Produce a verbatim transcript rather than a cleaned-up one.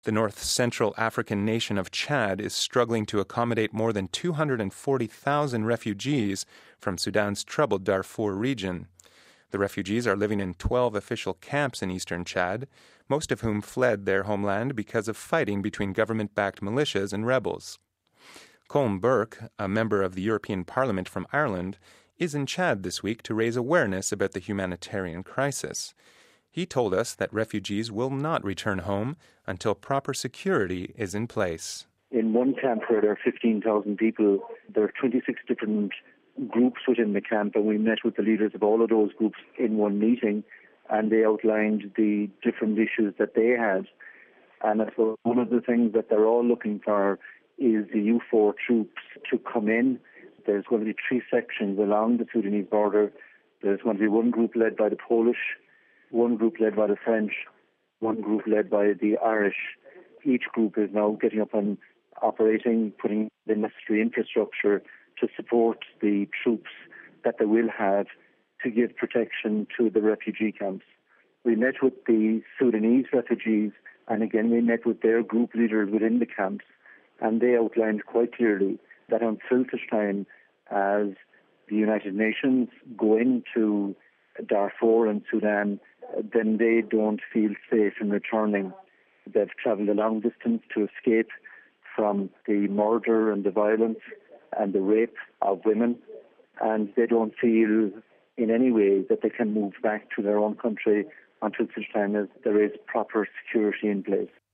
The North Central African nation of Chad is struggling to accommodate more than two hundred forty thousand refugees from Sudan's troubled Darfur region. The refugees are living in twelve official camps in eastern Chad, most of whom fled their homeland because of fighting between government-backed militias and rebels. Colm Burke, a member of the European Parliament from Ireland, is in Chad this week to raise awareness about the humanitarian crisis. He told us that refugees will not return home until proper security is in place. In one camp where there are fifteen thousand people, there are twenty-six different groups within the camp, and we met with the leaders of all of those groups in one meeting, and they outlined the different issues that they had. And I suppose one of the things that they're all looking for is the U four troops to come in. There's going to be three sections along the Sudanese border. There's going to be one group led by the Polish, one group led by the French, one group led by the Irish. Each group is now getting up and operating, putting the necessary infrastructure to support the troops that they will have to give protection to the refugee camps. We met with the Sudanese refugees, and again we met with their group leaders within the camps, and they outlined quite clearly that until such time as the United Nations go into Darfur and Sudan, then they don't feel safe in returning. They've travelled a long distance to escape from the murder and the violence and the rape of women, and they don't feel in any way that they can move back to their own country until such time as there is proper security in place.